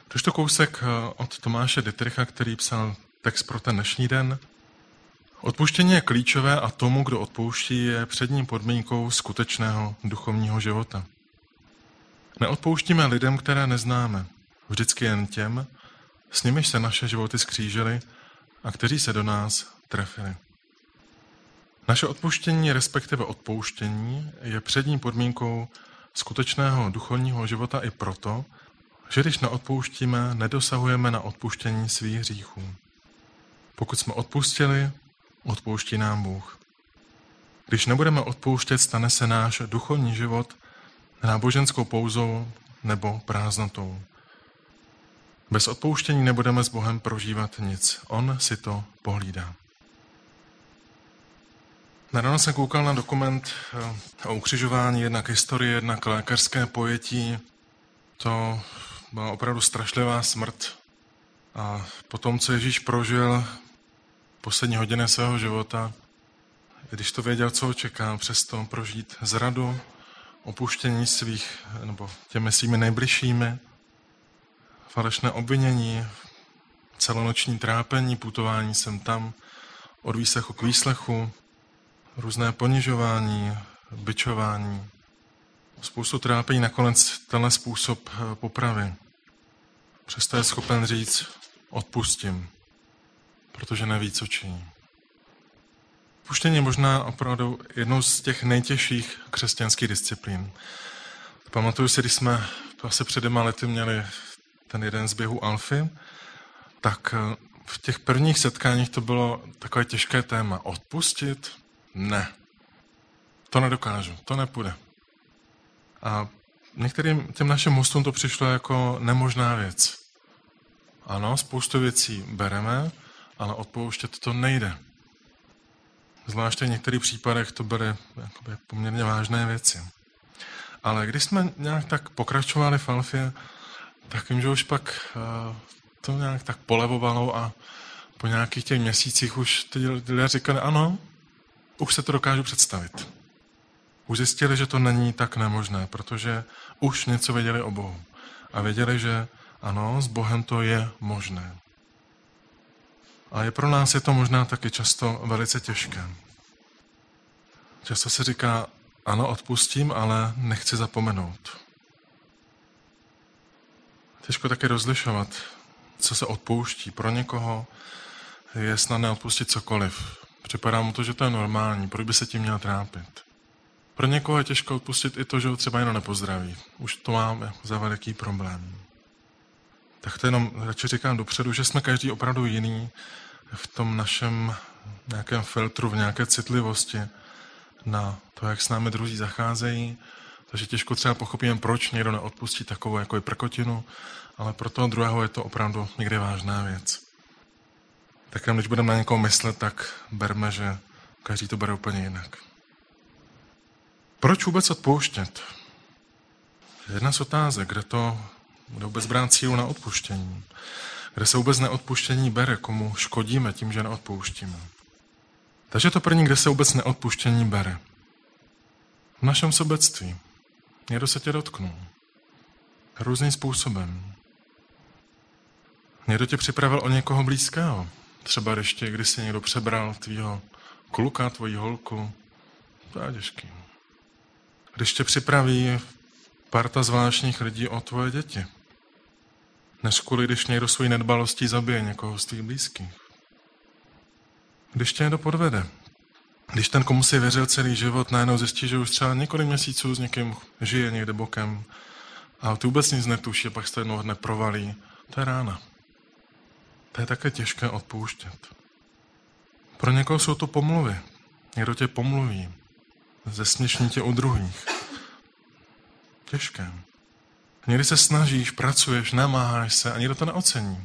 Došlo kousek od Tomáše Dittricha, který psal text pro ten dnešní den. Odpuštění je klíčové a tomu, kdo odpouští, je přední podmínkou skutečného duchovního života. Neodpouštíme lidem, které neznáme, vždycky jen těm, s nimiž se naše životy skřížily a kteří se do nás trefili. Naše odpuštění, respektive odpouštění, je přední podmínkou skutečného duchovního života i proto, že když neodpouštíme, nedosahujeme na odpuštění svých hříchů. Pokud jsme odpustili, odpouští nám Bůh. Když nebudeme odpouštět, stane se náš duchovní život náboženskou pouzou nebo prázdnotou. Bez odpouštění nebudeme s Bohem prožívat nic. On si to pohlídá. Nedávno jsem koukal na dokument o ukřižování, jednak historie, jednak lékařské pojetí. To byla opravdu strašlivá smrt. A po tom, co Ježíš prožil poslední hodiny svého života, když to věděl, co ho čeká, přesto prožít zradu, opuštění svých, nebo těmi svými nejbližšími, falešné obvinění, celonoční trápení, putování sem tam, od výslechu k výslechu, různé ponižování, bičování, spoustu trápení, nakonec tenhle způsob popravy. Přesto je schopen říct, odpustím, protože neví, co činí. Odpuštění je možná opravdu jednou z těch nejtěžších křesťanských disciplín. Pamatuju si, když jsme asi před 2 lety měli ten jeden z běhů Alfy, tak v těch prvních setkáních to bylo takové těžké téma. Odpustit? Ne. To nedokážu, to nepůjde. A některým těm našim hostům to přišlo jako nemožná věc. Ano, spoustu věcí bereme, ale odpouštět to nejde. Zvláště v některých případech to byly poměrně vážné věci. Ale když jsme nějak tak pokračovali v Alfě, tak vím, že už pak to nějak tak polevovalo a po nějakých těch měsících už ty lidé říkali, ano, už se to dokážu představit. Už zjistili, že to není tak nemožné, protože už něco věděli o Bohu. A věděli, že ano, s Bohem to je možné. A pro nás je to možná taky často velice těžké. Často se říká, ano, odpustím, ale nechci zapomenout. Těžko taky rozlišovat, co se odpouští. Pro někoho je snadné odpustit cokoliv. Připadá mu to, že to je normální, proč by se tím měl trápit. Pro někoho je těžko odpustit i to, že ho třeba jenom nepozdraví. Už to máme za veliký problém. Tak to jenom radši říkám dopředu, že jsme každý opravdu jiný v tom našem nějakém filtru, v nějaké citlivosti na to, jak s námi druzí zacházejí. Takže těžko třeba pochopíme, proč někdo neodpustí takovou jako je prkotinu, ale pro toho druhého je to opravdu někdy vážná věc. Tak když budeme na někoho myslet, tak berme, že každý to bere úplně jinak. Proč vůbec odpouštět? Jedna z otázek, kde vůbec brát sílu na odpuštění. Kde se vůbec neodpuštění bere, komu škodíme tím, že neodpouštíme. Takže to první, kde se vůbec neodpuštění bere. V našem sobectví. Někdo se tě dotknul. Různým způsobem. Někdo tě připravil o někoho blízkého. Třeba když si někdo přebral tvýho kluka, tvoji holku. To je těžký. Když tě připraví parta zvláštních lidí o tvoje děti. Než když někdo svojí nedbalostí zabije někoho z tvých blízkých. Když tě někdo podvede. Když ten, komu si věřil celý život, najednou zjistí, že už třeba několik měsíců s někým žije někde bokem a ty vůbec nic netuší a pak se to jednoho dne provalí. To je rána. To je také těžké odpouštět. Pro někoho jsou to pomluvy. Někdo tě pomluví. Zesměšní tě u druhých. Těžké. Někdy se snažíš, pracuješ, namáháš se a někdo to neocení.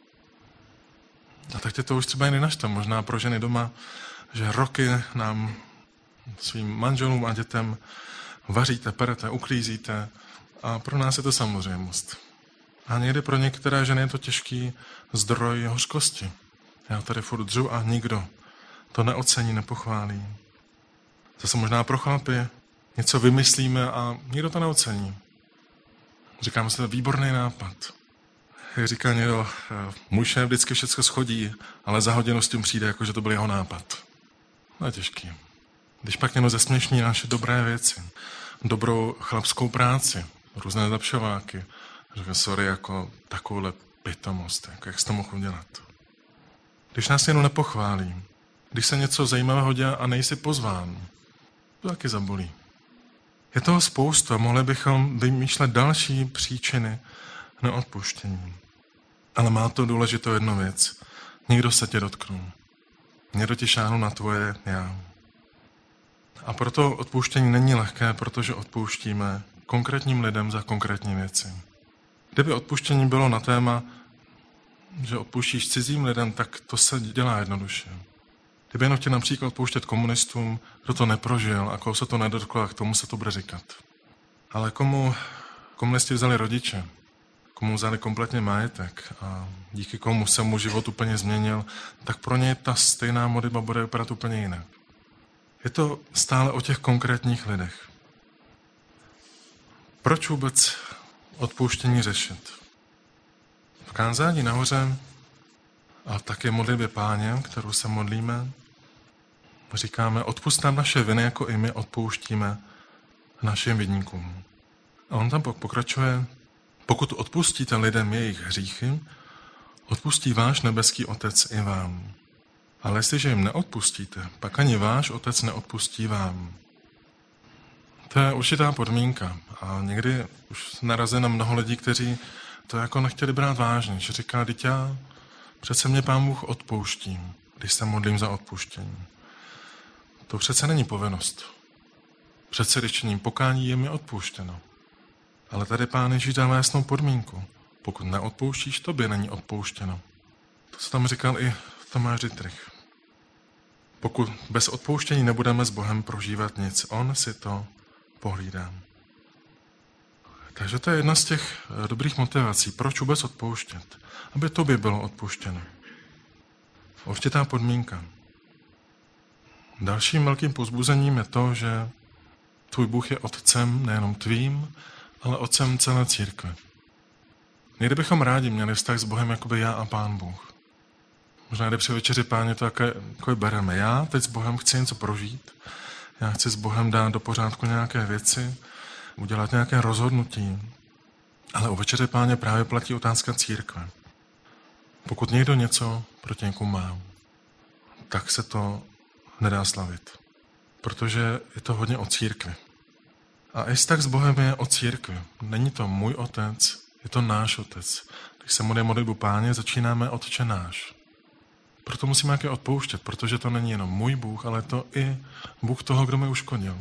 A tak tě to už třeba jiný naštve. Možná pro ženy doma, že roky nám svým manželům a dětem vaříte, perete, uklízíte a pro nás je to samozřejmost. A někdy pro některé ženy je to těžký zdroj hořkosti. Já tady furt dřu a nikdo to neocení, nepochválí. Zase možná pro chlapy něco vymyslíme a nikdo to neocení. Říkáme si, to je výborný nápad. jak říká někdo, můj šéf vždycky všechno schodí, ale za hodinu s tím přijde, jako že to byl jeho nápad. To je těžký. Když pak někdo zesměšní naše dobré věci, dobrou chlapskou práci, různé zlepšováky, řekne, sorry, jako takovouhle pitomost, jako jak jsi to mohl udělat. Když nás někdo nepochválí, když se něco zajímavého dělá a nejsi pozván, to taky zabolí. Je toho spousta, mohli bychom vymýšlet další příčiny neodpuštění. Ale má to důležitou jednu věc. Někdo se tě dotknul. Někdo ti šáhnul na tvoje já. A proto odpuštění není lehké, protože odpouštíme konkrétním lidem za konkrétní věci. Kdyby odpuštění bylo na téma, že odpuštíš cizím lidem, tak to se dělá jednoduše. Kdyby jenom chtěl například odpouštět komunistům, kdo to neprožil a koho se to nedotklo, a k tomu se to bude říkat. Ale komu komunisti vzali rodiče, komu vzali kompletně majetek a díky komu se mu život úplně změnil, tak pro něj ta stejná modlitba bude vypadat úplně jinak. Je to stále o těch konkrétních lidech. Proč vůbec odpouštění řešit? V kázání nahoře a také modlitbě Páně, kterou se modlíme, říkáme, odpusť nám naše viny, jako i my odpouštíme našim viníkům. A on tam pokračuje, pokud odpustíte lidem jejich hříchy, odpustí váš nebeský Otec i vám. Ale jestliže jim neodpustíte, pak ani váš Otec neodpustí vám. To je určitá podmínka. A někdy už narazí na mnoho lidí, kteří to jako nechtěli brát vážně. Že říká, dítě, přece mě Pán Bůh odpouští, když se modlím za odpuštění. To přece není povinnost. Přece, když činím pokání, je mi odpuštěno. Ale tady Pán Ježíš dává jasnou podmínku. Pokud neodpouštíš, tobě není odpouštěno. To se tam říkal i Tomáš Dittrich. Pokud bez odpouštění nebudeme s Bohem prožívat nic, on si to pohlídá. Takže to je jedna z těch dobrých motivací. Proč vůbec odpouštět? Aby tobě bylo odpuštěno. Určitá podmínka. Dalším velkým povzbuzením je to, že tvůj Bůh je otcem nejenom tvým, ale otcem celé církve. Někdy bychom rádi měli vztah s Bohem jakoby já a Pán Bůh. Možná jde při večeři Páně to jako bereme. Já teď s Bohem chci něco prožít. Já chci s Bohem dát do pořádku nějaké věci, udělat nějaké rozhodnutí. Ale u večeře Páně právě platí otázka církve. Pokud někdo něco proti někomu má, tak se to nedá slavit. Protože je to hodně o církvi. A i vztah s Bohem je o církvi. Není to můj otec, je to náš otec. Když se modlíme modlitbu Páně, začínáme Otče náš. Proto musíme také odpouštět, protože to není jenom můj Bůh, ale to i Bůh toho, kdo mi uškodil.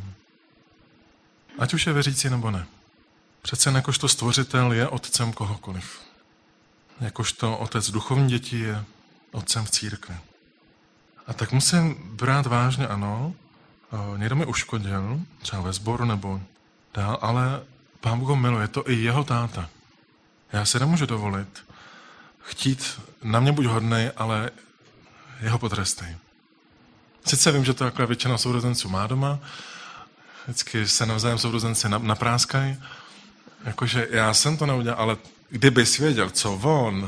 Ať už je věřící nebo ne. Přece jakožto stvořitel je otcem kohokoliv. Jakožto otec duchovní dětí je otcem v církvi. A tak musím brát vážně, ano, někdo mi uškodil, třeba ve sboru nebo dál, ale Pán Bůh ho miluje, je to i jeho táta. Já si nemůžu dovolit chtít na mě buď hodnej, ale jeho potrestej. Sice vím, že to takhle většina sourozenců má doma, vždycky se navzájem sourozenci napráskají, jakože já jsem to neudělal, ale kdybys věděl, co on.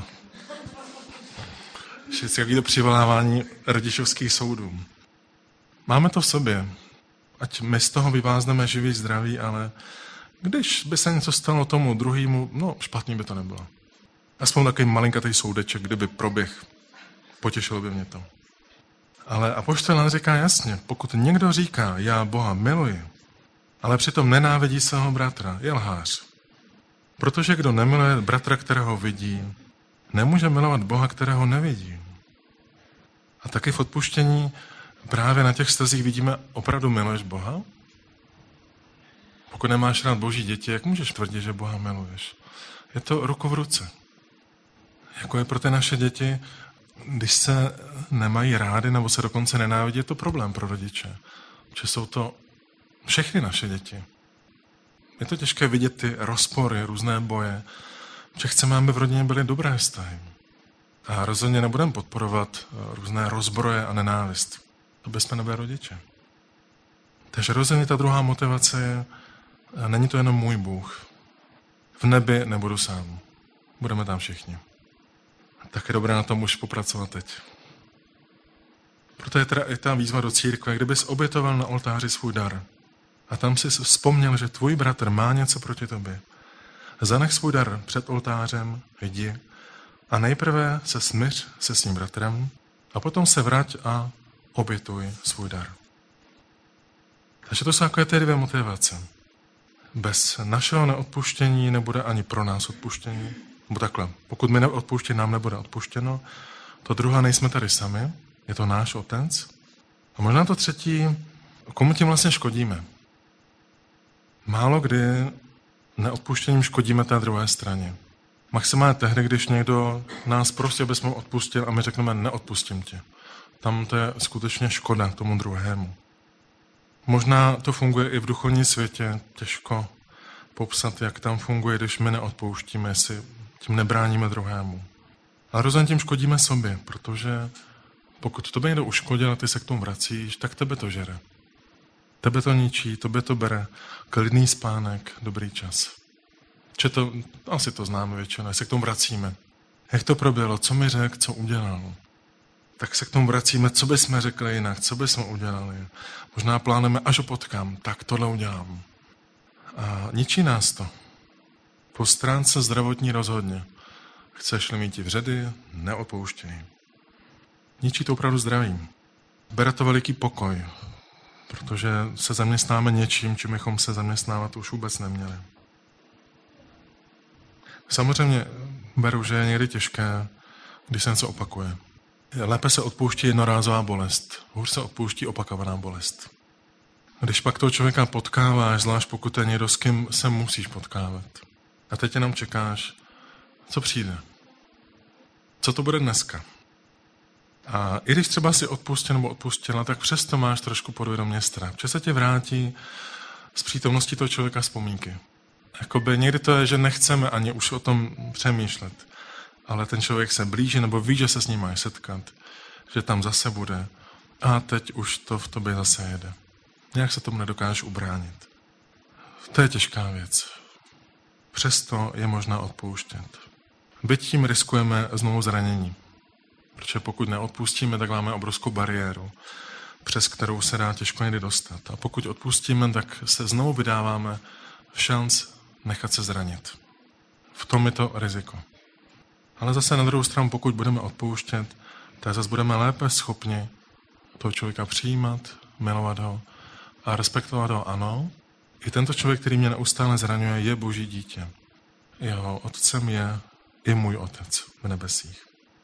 Vždycky jaký to přivolávání rodičovských soudů. Máme to v sobě. Ať my z toho vyvázneme živý, zdraví, ale když by se něco stalo tomu druhému, no špatný by to nebylo. Aspoň takový malinkatý soudeček, kdyby proběh, potěšilo by mě to. Ale apoštol nám říká jasně, pokud někdo říká, já Boha miluji, ale přitom nenávidí svého bratra, je lhář. Protože kdo nemiluje bratra, kterého vidí, nemůže milovat Boha, kterého nevidí. A taky v odpuštění právě na těch vztazích vidíme, opravdu miluješ Boha? Pokud nemáš rád Boží děti, jak můžeš tvrdit, že Boha miluješ? Je to ruku v ruce. Jako je pro ty naše děti, když se nemají rády nebo se dokonce nenávidí, je to problém pro rodiče. Že jsou to všechny naše děti. Je to těžké vidět ty rozpory, různé boje, že chceme, aby v rodině byly dobré vztahy. A rozhodně nebudeme podporovat různé rozbroje a nenávist. To bychom nebyli rodiče. Takže rozhodně ta druhá motivace je, není to jenom můj Bůh. V nebi nebudu sám. Budeme tam všichni. tak je dobré na tom už popracovat teď. Proto je teda i ta výzva do církve, kdybys obětoval na oltáři svůj dar a tam si vzpomněl, že tvůj bratr má něco proti tobě. Zanech svůj dar před oltářem, jdi a nejprve se smíř se svým bratrem a potom se vrať a obětuj svůj dar. Takže to jsou takové ty dvě motivace. Bez našeho neodpuštění nebude ani pro nás odpuštění. Nebo takhle, pokud my neodpuštíme, nám nebude odpuštěno. To druhé, nejsme tady sami, je to náš otec. A možná to třetí, komu tím vlastně škodíme. Málo kdy neodpuštěním škodíme té druhé straně. Maximálně tehdy, když někdo nás prostě bychom odpustil a my řekneme neodpustím tě. Tam to je skutečně škoda tomu druhému. Možná to funguje i v duchovním světě, těžko popsat, jak tam funguje, když my neodpouštíme, jestli tím nebráníme druhému. Ale rozhodně tím škodíme sobě, protože pokud tobě někdo uškodil a ty se k tomu vracíš, tak tebe to žere. Tebe to ničí, tobě to bere klidný spánek, dobrý čas. Asi to známe většinou, se k tomu vracíme. Jak to proběhlo, co mi řekl, co udělal. Tak se k tomu vracíme, co bychom řekli jinak, co bychom udělali. Možná plánujeme, až ho potkám, tak tohle udělám. A ničí nás to. Po stránce zdravotní rozhodně. Chceš-li mít vředy, neopouštěj. Ničí to opravdu zdraví. Bere to veliký pokoj, protože se zaměstnáme něčím, čím bychom se zaměstnávat už vůbec neměli. Samozřejmě beru, že je někdy těžké, když se něco opakuje. Lépe se odpouští jednorázová bolest, hůř se odpouští opakovaná bolest. Když pak toho člověka potkáváš, zvlášť pokud je někdo, s kým se musíš potkávat. A teď jenom čekáš, co přijde. Co to bude dneska. A i když třeba si odpustil nebo odpustila, tak přesto máš trošku podvědomě strach. Že se tě vrátí z přítomnosti toho člověka vzpomínky. Jakoby někdy to je, že nechceme ani už o tom přemýšlet. Ale ten člověk se blíží, nebo ví, že se s ním máš setkat, že tam zase bude a teď už to v tobě zase jede. Nějak se tomu nedokážeš ubránit. To je těžká věc. Přesto je možná odpouštět. Byť tím riskujeme znovu zranění. Protože pokud neodpustíme, tak máme obrovskou bariéru, přes kterou se dá těžko někdy dostat. A pokud odpustíme, tak se znovu vydáváme v šanc nechat se zranit. V tom je to riziko. Ale zase na druhou stranu, pokud budeme odpouštět, tak zase budeme lépe schopni toho člověka přijímat, milovat ho a respektovat ho. Ano, i tento člověk, který mě neustále zraňuje, je Boží dítě. Jeho otcem je i můj otec v nebesích.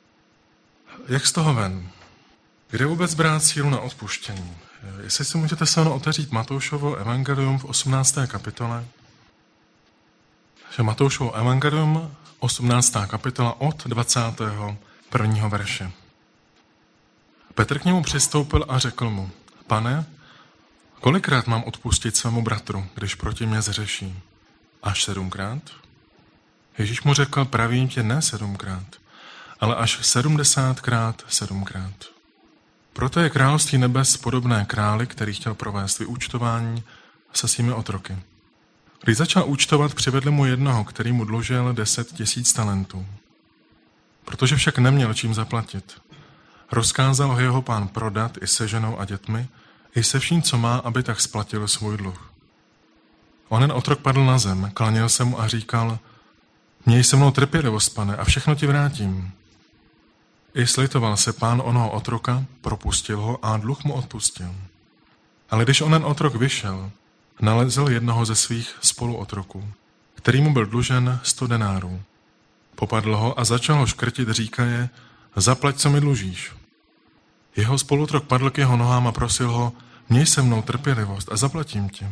Jak z toho ven? Kde vůbec brát sílu na odpuštění? Jestli si můžete se mnou otevřít Matoušovo evangelium v 18. kapitole. Matoušovo evangelium 18. kapitola od 21. verše. Petr k němu přistoupil a řekl mu, Pane, kolikrát mám odpustit svému bratru, když proti mě zřeší? Až 7krát? Ježíš mu řekl, pravím tě, ne 7krát, ale až 70krát 7krát. Proto je království nebes podobné králi, který chtěl provést vyúčtování se svými otroky. Když začal účtovat, přivedli mu jednoho, který mu dlužil 10 000 talentů. Protože však neměl čím zaplatit. Rozkázal ho jeho pán prodat i se ženou a dětmi, i se vším, co má, aby tak splatil svůj dluh. Onen otrok padl na zem, klaněl se mu a říkal, měj se mnou trpělivost, pane, a všechno ti vrátím. I slitoval se pán onoho otroka, propustil ho a dluh mu odpustil. Ale když onen otrok vyšel, nalezl jednoho ze svých spoluotroků, který mu byl dlužen 100 denárů. Popadl ho a začal ho škrtit, říkaje, zaplať, co mi dlužíš. Jeho spoluotrok padl k jeho nohám a prosil ho, měj se mnou trpělivost a zaplatím ti.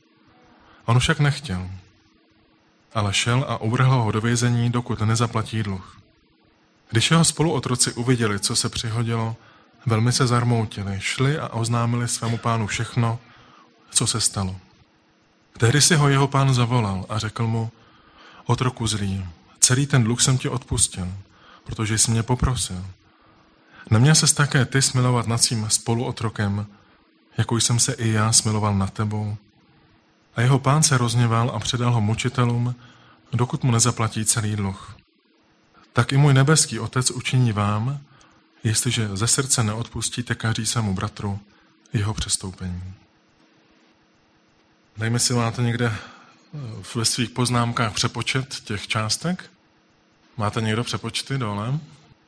On však nechtěl, ale šel a uvrhl ho do vězení, dokud nezaplatí dluh. Když jeho spoluotroci uviděli, co se přihodilo, velmi se zarmoutili, šli a oznámili svému pánu všechno, co se stalo. Tehdy si ho jeho pán zavolal a řekl mu, otroku zlý, celý ten dluh jsem ti odpustil, protože jsi mě poprosil. Neměl ses také ty smilovat nad svým spoluotrokem, jako jsem se i já smiloval nad tebou. A jeho pán se rozněval a předal ho mučitelům, dokud mu nezaplatí celý dluh. tak i můj nebeský Otec učiní vám, jestliže ze srdce neodpustíte každý svému bratru jeho přestoupení. Dejme si, máte někde ve svých poznámkách přepočet těch částek? Máte někdo přepočty dole?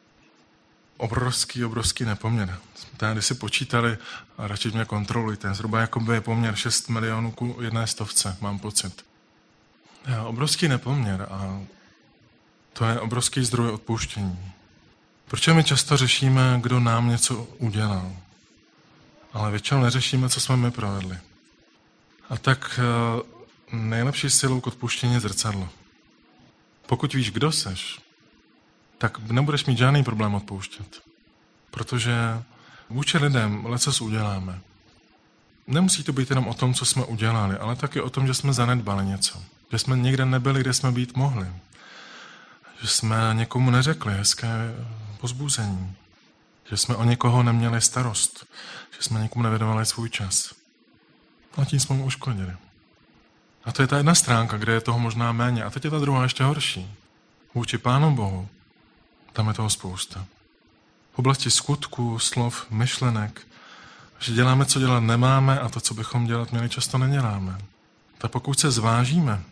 Obrovský nepoměr. Tady si počítali a radši mě kontrolujte. Zhruba jakoby je poměr 6 milionů ku 100, mám pocit. Je obrovský nepoměr a to je obrovský zdroj odpuštění. Proč my často řešíme, kdo nám něco udělal, ale většinou neřešíme, co jsme my provedli. A tak nejlepší silou k odpuštění je zrcadlo. Pokud víš, kdo seš, tak nebudeš mít žádný problém odpouštět. Protože vůči lidem lecos uděláme. Nemusí to být jenom o tom, co jsme udělali, ale taky o tom, že jsme zanedbali něco. Že jsme někde nebyli, kde jsme být mohli. Že jsme někomu neřekli hezké povzbuzení. Že jsme o někoho neměli starost. Že jsme někomu nevěnovali svůj čas. A tím jsme mu uškodili. A to je ta jedna stránka, kde je toho možná méně. A teď je ta druhá ještě horší. Vůči Pánu Bohu, tam je toho spousta. V oblasti skutků, slov, myšlenek, že děláme, co dělat nemáme a to, co bychom dělat měli, často neděláme. Tak pokud se zvážíme,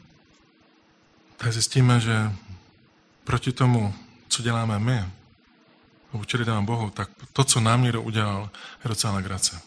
tak zjistíme, že proti tomu, co děláme my, vůči lidem Bohu, tak to, co nám někdo udělal, je docela legrace.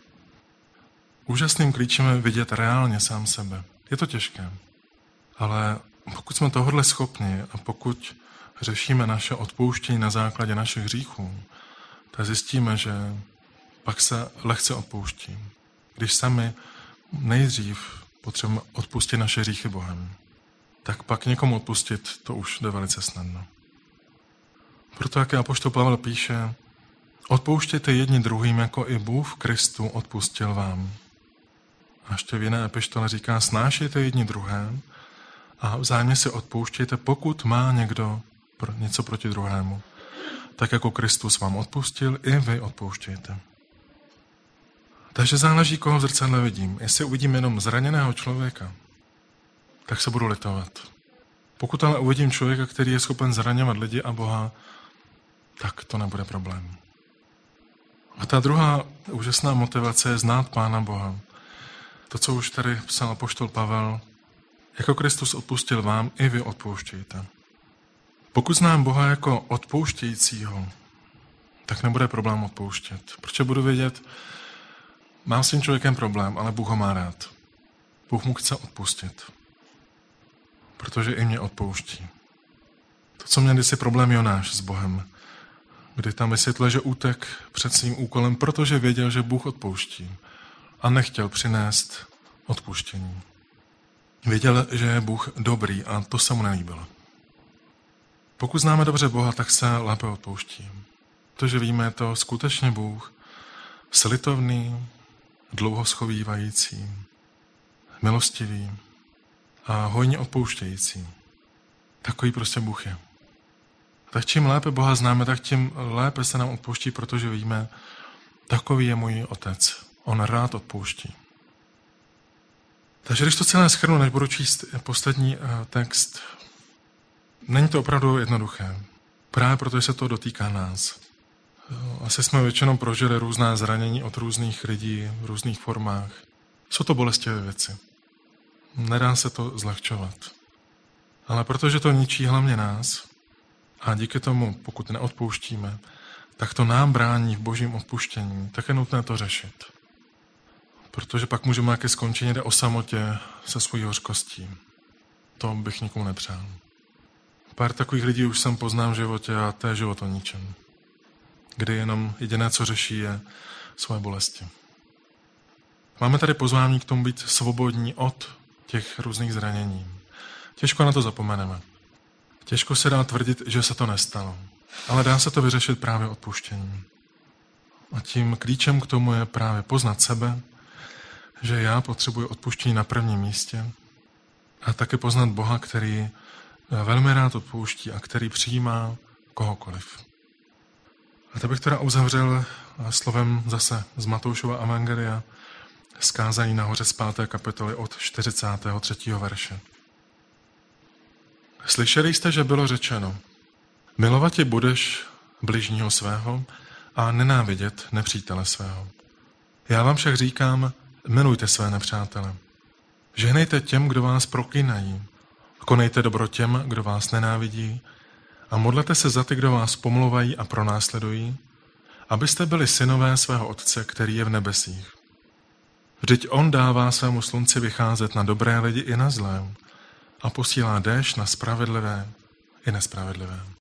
Úžasným klíčem je vidět reálně sám sebe. Je to těžké, ale pokud jsme tohodle schopni a pokud řešíme naše odpouštění na základě našich hříchů, tak zjistíme, že pak se lehce odpouští. Když sami nejdřív potřebujeme odpustit naše hříchy Bohem, tak pak někomu odpustit, to už jde velice snadno. Proto, jak apoštol Pavel píše, odpouštějte jedni druhým, jako i Bůh v Kristu odpustil vám. A ještě v jiné epištole říká, snášejte jedni druhé a vzájemně si odpouštějte, pokud má někdo něco proti druhému. Tak jako Kristus vám odpustil, i vy odpouštějte. Takže záleží, koho v zrcadle vidím. Jestli uvidím jenom zraněného člověka, tak se budu litovat. Pokud ale uvidím člověka, který je schopen zraňovat lidi a Boha, tak to nebude problém. A ta druhá úžasná motivace je znát Pána Boha. To, co už tady psal apoštol Pavel, jako Kristus odpustil vám, i vy odpouštějte. Pokud znám Boha jako odpouštějícího, tak nebude problém odpouštět. Protože budu vědět, mám s tím člověkem problém, ale Bůh ho má rád. Bůh mu chce odpustit. Protože i mě odpouští. To, co měl kdysi problém Jonáš s Bohem, kdy tam vysvětlil, že útek před svým úkolem, protože věděl, že Bůh odpouští a nechtěl přinést odpuštění. Věděl, že je Bůh dobrý a to se mu nelíbilo. Pokud známe dobře Boha, tak se lépe odpouští. Protože víme, je to skutečně Bůh slitovný, dlouho schovývající, milostivý a hojně odpouštějící. Takový prostě Bůh je. Tak čím lépe Boha známe, tak tím lépe se nám odpouští, protože víme, takový je můj Otec. On rád odpouští. Takže když to celé shrnu, než budu číst poslední text, není to opravdu jednoduché. Právě protože se to dotýká nás. Asi jsme většinou prožili různá zranění od různých lidí v různých formách. Jsou to bolestivé věci. Nedá se to zlehčovat. Ale protože to ničí hlavně nás a díky tomu, pokud neodpouštíme, tak to nám brání v božím odpuštění, tak je nutné to řešit. Protože pak můžeme nějaké skončit někde o samotě se svojí hořkostí. To bych nikomu nepřál. Pár takových lidí už jsem poznám v životě a to je život o ničem. Kdy jenom jediné, co řeší, je svoje bolesti. Máme tady pozvání k tomu být svobodní od těch různých zranění. Těžko na to zapomeneme. Těžko se dá tvrdit, že se to nestalo. Ale dá se to vyřešit právě odpuštěním. A tím klíčem k tomu je právě poznat sebe, že já potřebuji odpuštění na prvním místě a také poznat Boha, který velmi rád odpouští a který přijímá kohokoliv. A to bych teda uzavřel slovem zase z Matoušova evangelia, zkázání nahoře z 5. kapitoly od 43. verše. Slyšeli jste, že bylo řečeno, Milovat budeš bližního svého a nenávidět nepřítele svého. Já vám však říkám, milujte své nepřátele. Žehnejte těm, kdo vás proklínají. Konejte dobro těm, kdo vás nenávidí. A modlete se za ty, kdo vás pomlouvají a pronásledují, abyste byli synové svého Otce, který je v nebesích. Vždyť on dává svému slunci vycházet na dobré lidi i na zlé a posílá déšť na spravedlivé i nespravedlivé.